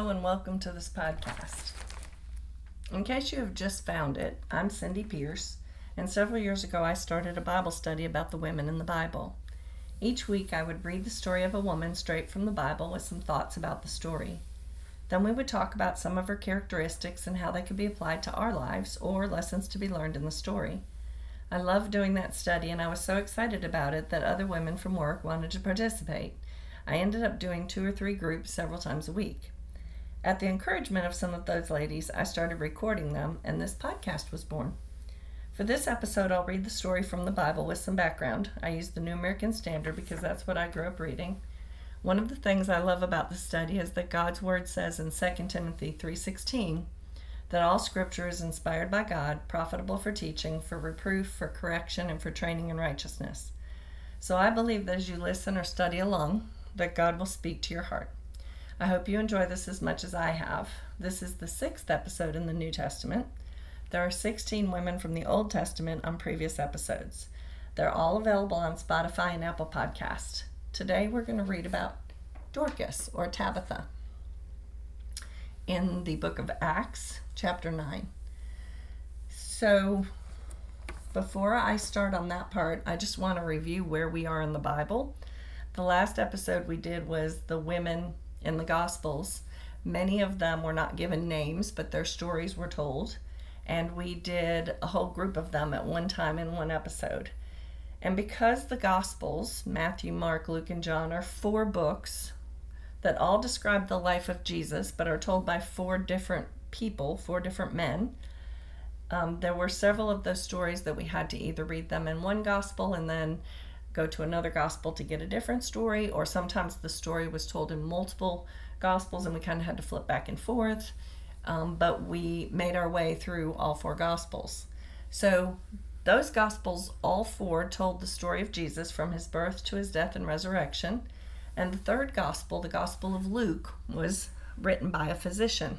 Hello and welcome to this podcast. In case you have just found it, I'm Cindy Pierce, and several years ago I started a Bible study about the women in the Bible. Each week I would read the story of a woman straight from the Bible with some thoughts about the story. Then we would talk about some of her characteristics and how they could be applied to our lives or lessons to be learned in the story. I loved doing that study, and I was so excited about it that other women from work wanted to participate. I ended up doing 2 or 3 groups several times a week. At the encouragement of some of those ladies, I started recording them, and this podcast was born. For this episode, I'll read the story from the Bible with some background. I use the New American Standard because that's what I grew up reading. One of the things I love about the study is that God's Word says in 2 Timothy 3:16 that all Scripture is inspired by God, profitable for teaching, for reproof, for correction, and for training in righteousness. So I believe that as you listen or study along, that God will speak to your heart. I hope you enjoy this as much as I have. This is the 6th episode in the New Testament. There are 16 women from the Old Testament on previous episodes. They're all available on Spotify and Apple Podcasts. Today we're going to read about Dorcas, or Tabitha, in the book of Acts, chapter 9. So before I start on that part, I just want to review where we are in the Bible. The last episode we did was the women in the Gospels. Many of them were not given names, but their stories were told. And we did a whole group of them at one time in one episode. And because the Gospels, Matthew, Mark, Luke, and John, are 4 books that all describe the life of Jesus, but are told by 4 different people, 4 different men, there were several of those stories that we had to either read them in one Gospel and then go to another Gospel to get a different story, or sometimes the story was told in multiple Gospels and we kind of had to flip back and forth. But we made our way through all 4 Gospels. So those Gospels, all 4, told the story of Jesus from his birth to his death and resurrection. And the 3rd Gospel, the Gospel of Luke, was written by a physician.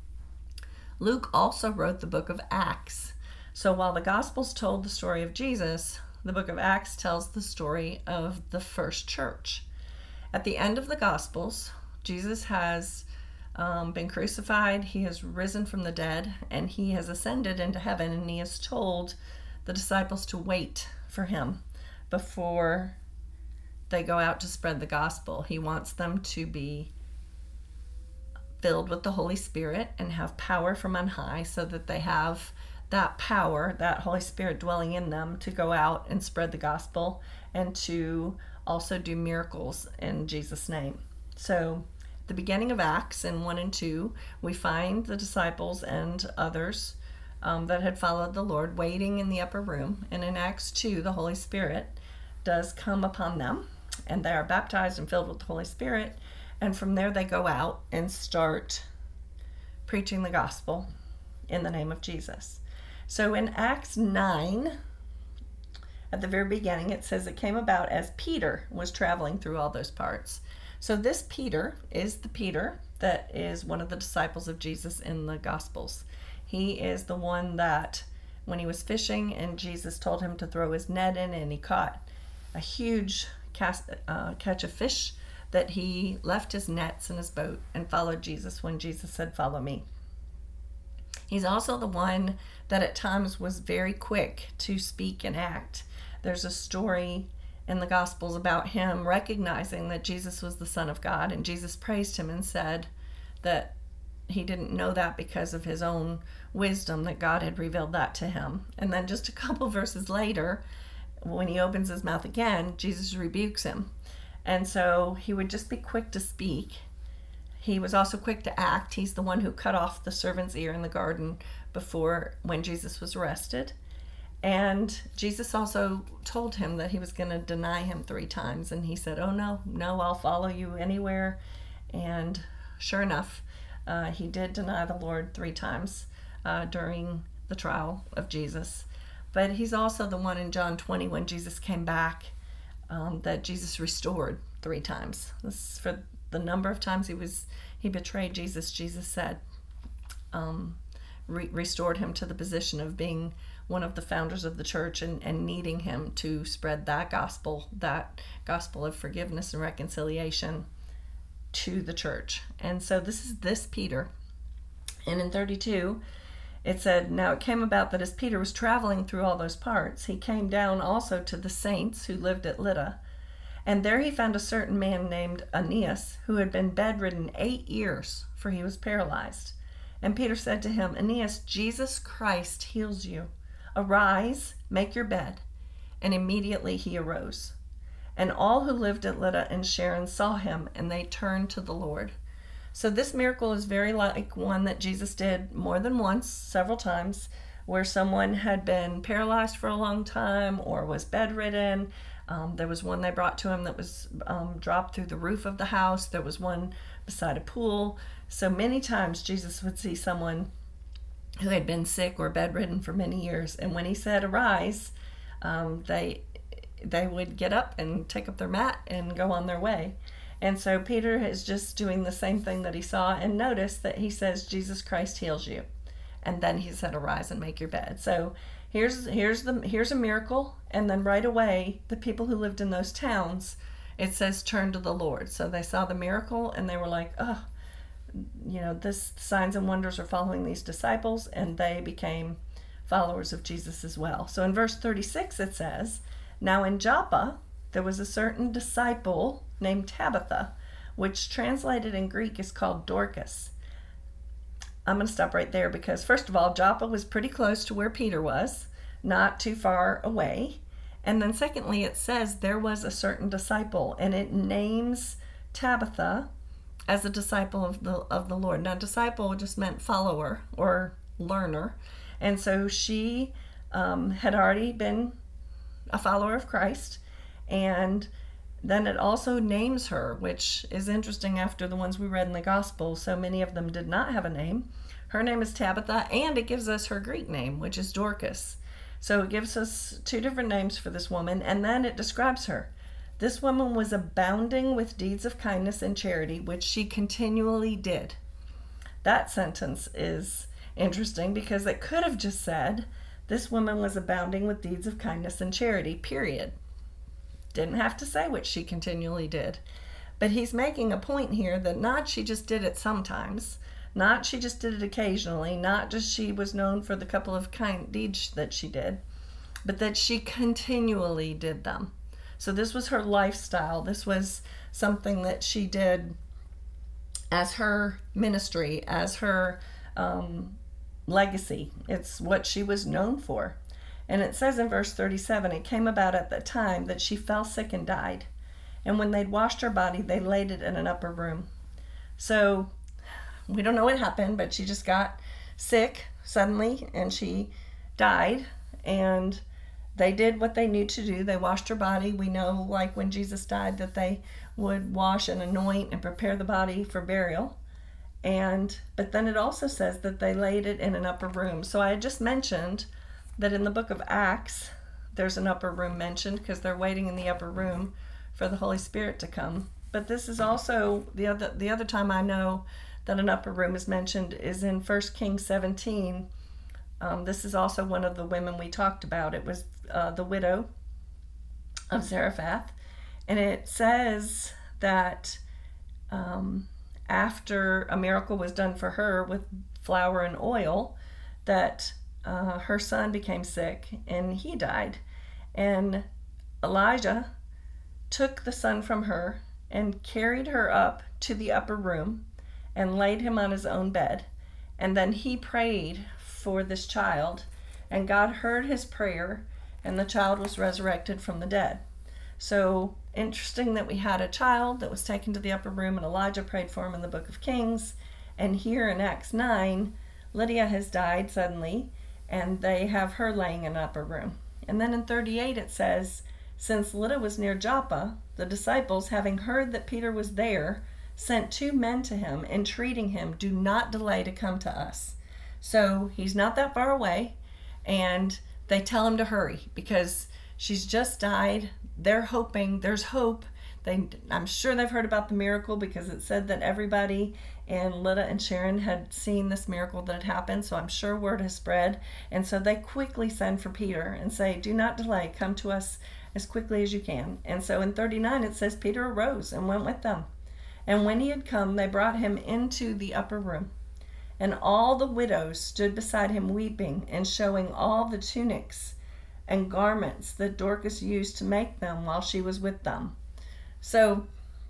Luke also wrote the book of Acts. So while the Gospels told the story of Jesus, the book of Acts tells the story of the first church. At the end of the Gospels, Jesus has been crucified, he has risen from the dead, and he has ascended into heaven, and he has told the disciples to wait for him before they go out to spread the gospel. He wants them to be filled with the Holy Spirit and have power from on high so that they have that power, that Holy Spirit dwelling in them to go out and spread the gospel and to also do miracles in Jesus' name. So at the beginning of Acts in 1 and 2, we find the disciples and others that had followed the Lord waiting in the upper room. And in Acts 2, the Holy Spirit does come upon them, and they are baptized and filled with the Holy Spirit. And from there they go out and start preaching the gospel in the name of Jesus. So in Acts 9, at the very beginning, it says it came about as Peter was traveling through all those parts. So this Peter is the Peter that is one of the disciples of Jesus in the Gospels. He is the one that when he was fishing and Jesus told him to throw his net in, and he caught a huge catch of fish, that he left his nets in his boat and followed Jesus when Jesus said, "Follow me." He's also the one that at times was very quick to speak and act. There's a story in the Gospels about him recognizing that Jesus was the Son of God, and Jesus praised him and said that he didn't know that because of his own wisdom, that God had revealed that to him. And then just a couple verses later, when he opens his mouth again, Jesus rebukes him. And so he would just be quick to speak. He was also quick to act. He's the one who cut off the servant's ear in the garden when Jesus was arrested. And Jesus also told him that he was going to deny him 3 times. And he said, "Oh, no, I'll follow you anywhere." And sure enough, he did deny the Lord 3 times during the trial of Jesus. But he's also the one in John 20 when Jesus came back that Jesus restored 3 times. This is for the number of times he betrayed Jesus. Jesus said, restored him to the position of being one of the founders of the church and needing him to spread that gospel of forgiveness and reconciliation to the church. And so this is this Peter. And in 32, it said, "Now it came about that as Peter was traveling through all those parts, he came down also to the saints who lived at Lydda. And there he found a certain man named Aeneas, who had been bedridden 8 years, for he was paralyzed. And Peter said to him, 'Aeneas, Jesus Christ heals you. Arise, make your bed.' And immediately he arose. And all who lived at Lydda and Sharon saw him, and they turned to the Lord." So this miracle is very like one that Jesus did more than once, several times, where someone had been paralyzed for a long time or was bedridden. There was one they brought to him that was dropped through the roof of the house. There was one beside a pool. So many times Jesus would see someone who had been sick or bedridden for many years, and when he said arise, they would get up and take up their mat and go on their way. And so Peter is just doing the same thing that he saw, and notice that he says Jesus Christ heals you, and then he said arise and make your bed. So here's a miracle, and then right away the people who lived in those towns, it says, turn to the Lord. So they saw the miracle and they were like, oh, this signs and wonders are following these disciples, and they became followers of Jesus as well. So in verse 36 it says, "Now in Joppa there was a certain disciple named Tabitha, which translated in Greek is called Dorcas." I'm going to stop right there because, first of all, Joppa was pretty close to where Peter was, not too far away. And then secondly, it says there was a certain disciple, and it names Tabitha as a disciple of the Lord. Now, disciple just meant follower or learner. And so she had already been a follower of Christ. And then it also names her, which is interesting after the ones we read in the Gospel. So many of them did not have a name. Her name is Tabitha, and it gives us her Greek name, which is Dorcas. So it gives us 2 different names for this woman, and then it describes her. "This woman was abounding with deeds of kindness and charity, which she continually did." That sentence is interesting because it could have just said, "This woman was abounding with deeds of kindness and charity," period. Didn't have to say what she continually did. But he's making a point here that not she just did it sometimes, not she just did it occasionally, not just she was known for the couple of kind deeds that she did, but that she continually did them. So this was her lifestyle. This was something that she did as her ministry, as her legacy. It's what she was known for. And it says in verse 37, "It came about at the time that she fell sick and died. And when they'd washed her body, they laid it in an upper room." So we don't know what happened, but she just got sick suddenly and she died. And they did what they knew to do. They washed her body. We know, like when Jesus died, that they would wash and anoint and prepare the body for burial. But then it also says that they laid it in an upper room. So I had just mentioned that in the book of Acts, there's an upper room mentioned because they're waiting in the upper room for the Holy Spirit to come. But this is also, the other time I know that an upper room is mentioned is in 1 Kings 17. This is also one of the women we talked about. It was the widow of Zarephath. And it says that after a miracle was done for her with flour and oil, that her son became sick and he died. And Elijah took the son from her and carried her up to the upper room and laid him on his own bed. And then he prayed for this child, and God heard his prayer, and the child was resurrected from the dead. So interesting that we had a child that was taken to the upper room, and Elijah prayed for him in the book of Kings. And here in Acts 9, Lydia has died suddenly, and they have her laying in an upper room. And then in 38 it says, "Since Lydda was near Joppa, the disciples, having heard that Peter was there, sent 2 men to him, entreating him, 'Do not delay to come to us.'" So he's not that far away, and they tell him to hurry because she's just died. They're hoping, there's hope. I'm sure they've heard about the miracle because it said that everybody in Lydda and Sharon had seen this miracle that had happened, so I'm sure word has spread. And so they quickly send for Peter and say, "Do not delay, come to us as quickly as you can." And so in 39 it says Peter arose and went with them. And when he had come, they brought him into the upper room. And all the widows stood beside him weeping and showing all the tunics and garments that Dorcas used to make them while she was with them. So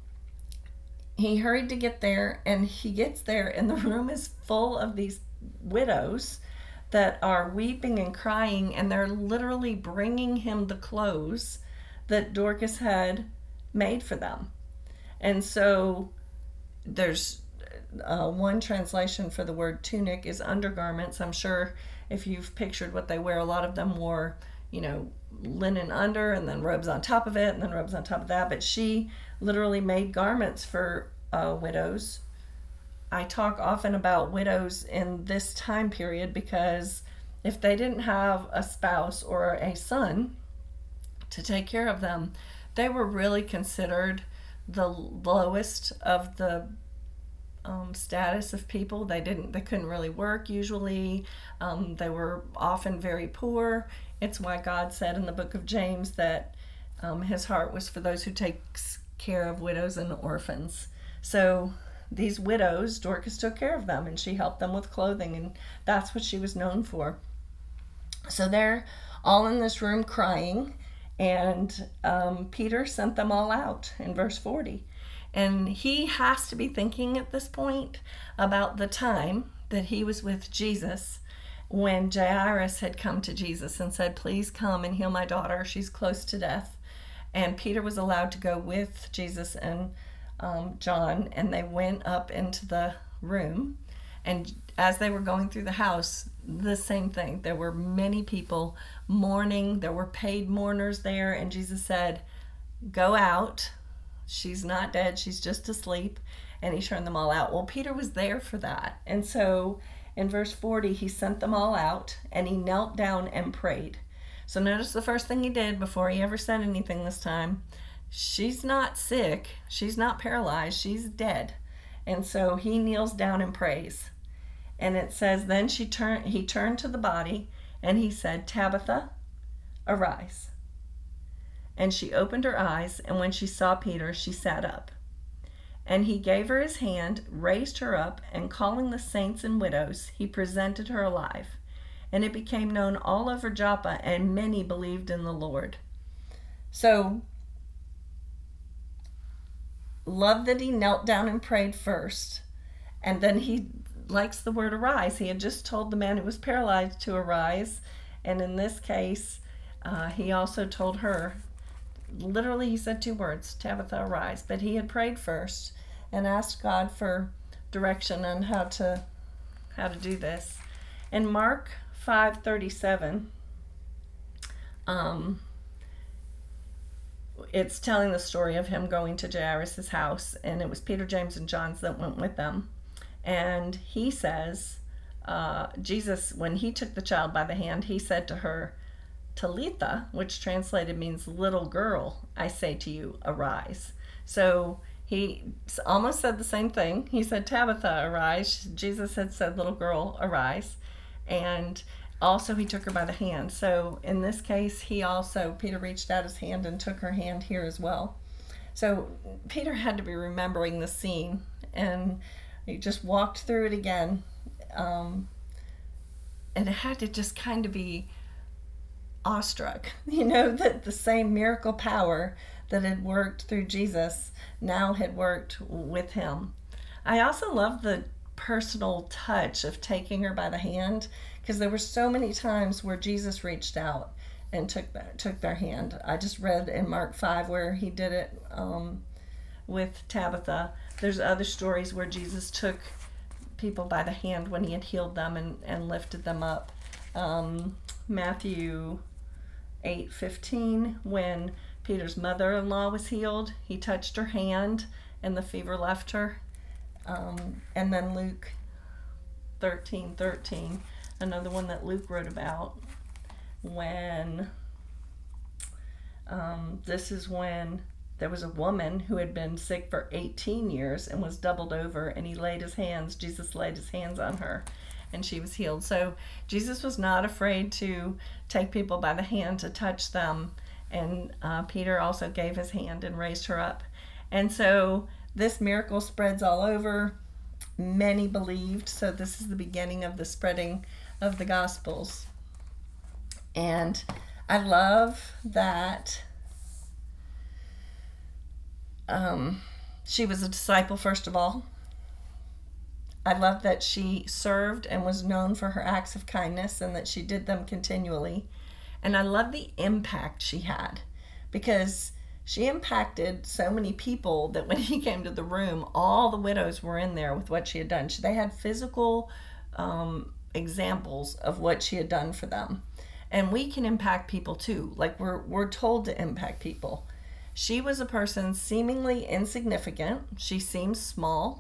he hurried to get there, and he gets there, and the room is full of these widows that are weeping and crying, and they're literally bringing him the clothes that Dorcas had made for them. And so there's one translation for the word tunic is undergarments. I'm sure if you've pictured what they wear, a lot of them wore, linen under and then robes on top of it and then robes on top of that. But she literally made garments for widows. I talk often about widows in this time period because if they didn't have a spouse or a son to take care of them, they were really considered the lowest of the status of people. They couldn't really work usually. They were often very poor. It's why God said in the book of James that his heart was for those who takes care of widows and orphans. So these widows, Dorcas took care of them, and she helped them with clothing, and that's what she was known for. So they're all in this room crying, and Peter sent them all out in verse 40. And he has to be thinking at this point about the time that he was with Jesus when Jairus had come to Jesus and said, "Please come and heal my daughter. She's close to death." And Peter was allowed to go with Jesus and John, and they went up into the room. And as they were going through the house, the same thing. There were many people mourning. There were paid mourners there. And Jesus said, "Go out. She's not dead. She's just asleep." And he turned them all out. Well, Peter was there for that. And so in verse 40, he sent them all out, and he knelt down and prayed. So notice the first thing he did before he ever said anything this time. She's not sick. She's not paralyzed. She's dead. And so he kneels down and prays. And it says, then he turned to the body, and he said, "Tabitha, arise." And she opened her eyes, and when she saw Peter, she sat up. And he gave her his hand, raised her up, and calling the saints and widows, he presented her alive. And it became known all over Joppa, and many believed in the Lord. So, love that he knelt down and prayed first. And then he likes the word arise. He had just told the man who was paralyzed to arise. And in this case, he also told her, literally he said two words, "Tabitha, arise." But he had prayed first and asked God for direction on how to do this. In Mark 5:37, it's telling the story of him going to Jairus' house, and it was Peter, James, and John that went with them. And he says, Jesus, when he took the child by the hand, he said to her, "Talitha," which translated means "little girl, I say to you, arise." So he almost said the same thing. He said, "Tabitha, arise." Jesus had said, "Little girl, arise." And also he took her by the hand. So in this case, Peter reached out his hand and took her hand here as well. So Peter had to be remembering the scene, and he just walked through it again. And it had to just kind of be awestruck, that the same miracle power that had worked through Jesus now had worked with him. I also love the personal touch of taking her by the hand, because there were so many times where Jesus reached out and took their hand. I just read in Mark 5 where he did it with Tabitha. There's other stories where Jesus took people by the hand when he had healed them and lifted them up. Matthew 8:15, when Peter's mother-in-law was healed, he touched her hand and the fever left her. And then Luke 13:13, another one that Luke wrote about, when this is when there was a woman who had been sick for 18 years and was doubled over, and Jesus laid his hands on her, and she was healed. So Jesus was not afraid to take people by the hand to touch them, and Peter also gave his hand and raised her up. And so This miracle spreads all over. Many believed, so this is the beginning of the spreading of the Gospels. And I love that she was a disciple, first of all. I love that she served and was known for her acts of kindness and that she did them continually. And I love the impact she had, because she impacted so many people that when he came to the room, all the widows were in there with what she had done. They had physical examples of what she had done for them. And we can impact people too. Like we're told to impact people. She was a person seemingly insignificant. She seems small.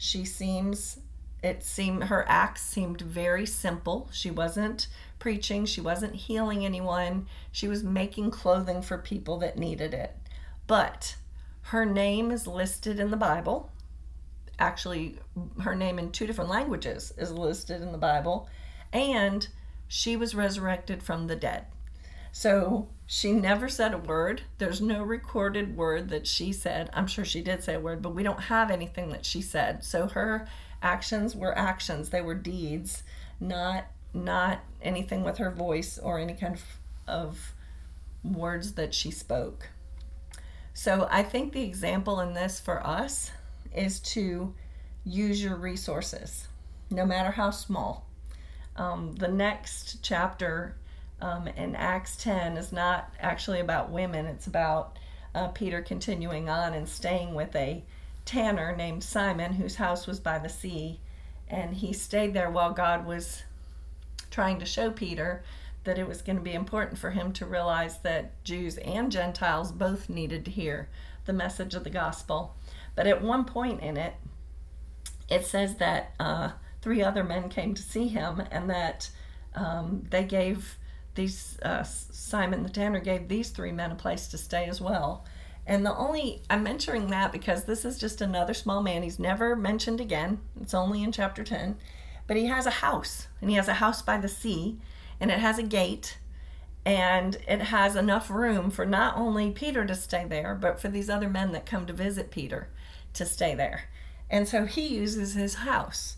Her acts seemed very simple. She wasn't preaching. She wasn't healing anyone. She was making clothing for people that needed it. But her name is listed in the Bible. Actually, her name in 2 different languages is listed in the Bible. And she was resurrected from the dead. So she never said a word. There's no recorded word that she said. I'm sure she did say a word, but we don't have anything that she said. So her actions were actions. They were deeds, not anything with her voice or any kind of words that she spoke. So I think the example in this for us is to use your resources, no matter how small. The next chapter in Acts 10 is not actually about women. It's about Peter continuing on and staying with a tanner named Simon, whose house was by the sea. And he stayed there while God was trying to show Peter that it was going to be important for him to realize that Jews and Gentiles both needed to hear the message of the gospel. But at one point in it, it says that 3 other men came to see him, and that they gave Simon the tanner gave these 3 men a place to stay as well. And I'm mentioning that because this is just another small man. He's never mentioned again. It's only in chapter 10. But he has a house, and he has a house by the sea, and it has a gate, and it has enough room for not only Peter to stay there, but for these other men that come to visit Peter to stay there. And so he uses his house.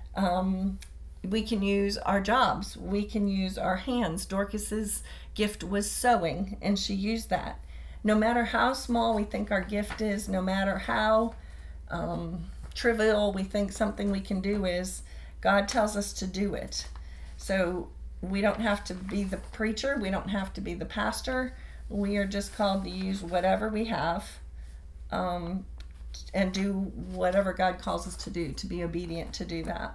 We can use our jobs. We can use our hands. Dorcas's gift was sewing, and she used that. No matter how small we think our gift is, no matter how trivial we think something we can do is, God tells us to do it. So we don't have to be the preacher. We don't have to be the pastor. We are just called to use whatever we have and do whatever God calls us to do, to be obedient to do that.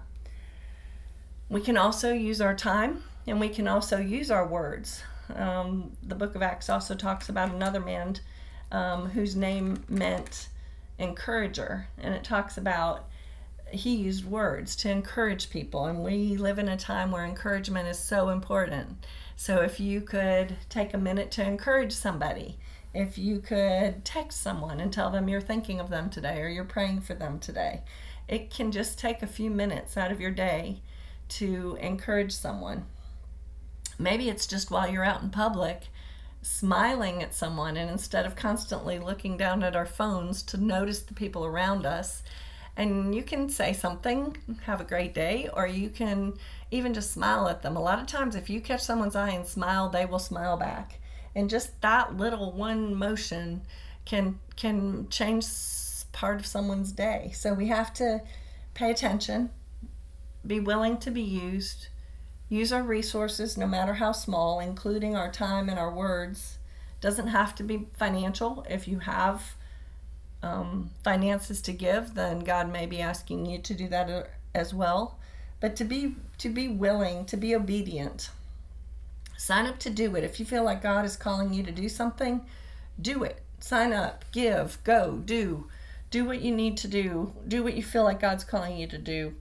We can also use our time, and we can also use our words. The book of Acts also talks about another man whose name meant encourager, and it talks about he used words to encourage people, and we live in a time where encouragement is so important. So if you could take a minute to encourage somebody, if you could text someone and tell them you're thinking of them today or you're praying for them today, it can just take a few minutes out of your day to encourage someone. Maybe it's just while you're out in public, smiling at someone, and instead of constantly looking down at our phones to notice the people around us. And you can say something, have a great day, or you can even just smile at them. A lot of times if you catch someone's eye and smile, they will smile back. And just that little one motion can change part of someone's day. So we have to pay attention, be willing to be used, use our resources no matter how small, including our time and our words. Doesn't have to be financial. If you have finances to give, then God may be asking you to do that as well. But to be willing, to be obedient, sign up to do it. If you feel like God is calling you to do something, do it. Sign up, give, go, do what you need to do what you feel like God's calling you to do.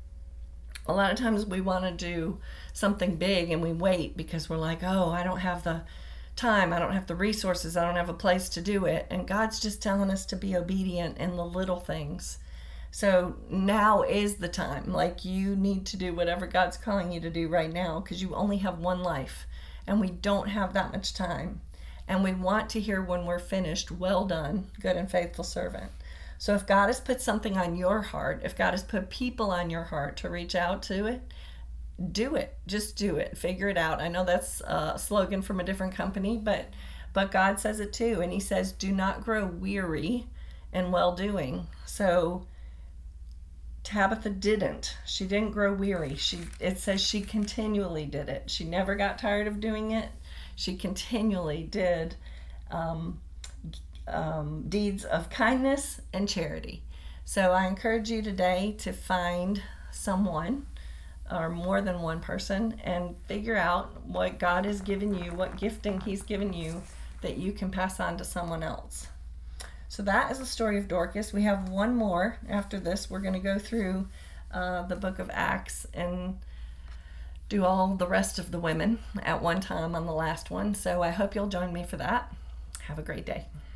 A lot of times we want to do something big and we wait because we're like, oh, I don't have the time, I don't have the resources, I don't have a place to do it. And God's just telling us to be obedient in the little things. So now is the time. Like, you need to do whatever God's calling you to do right now, because you only have one life and we don't have that much time. And we want to hear when we're finished, well done, good and faithful servant. So if God has put something on your heart, if God has put people on your heart to reach out to it, do it. Just do it. Figure it out. I know that's a slogan from a different company, but God says it too. And he says, do not grow weary in well-doing. So Tabitha didn't. She didn't grow weary. It says she continually did it. She never got tired of doing it. She continually did deeds of kindness and charity. So I encourage you today to find someone or more than one person and figure out what God has given you, what gifting he's given you that you can pass on to someone else. So that is the story of Dorcas. We have one more after this. We're going to go through the book of Acts and do all the rest of the women at one time on the last one. So I hope you'll join me for that. Have a great day.